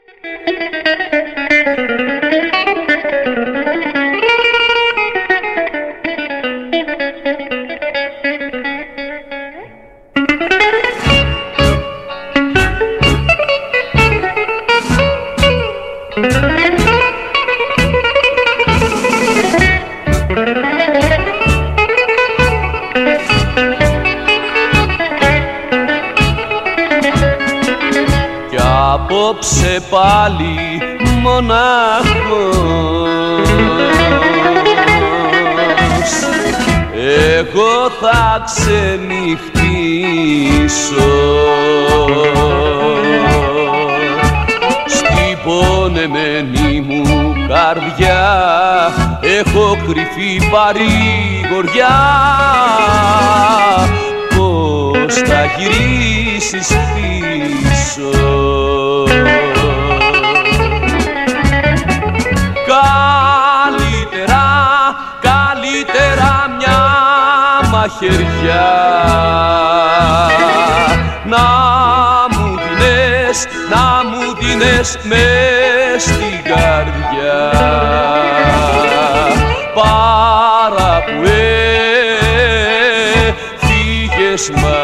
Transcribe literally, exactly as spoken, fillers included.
Κι απόψε πάλι μονάχος εγώ θα ξενυχτήσω στην πονεμένη μου καρδιά έχω κρυφή παρηγοριά. Πώς θα γυρίσεις πίσω? Καλύτερα, καλύτερα μια μαχαιριά να μου δίνες, να μου δίνες μες στην καρδιά, παρά που έφυγες μα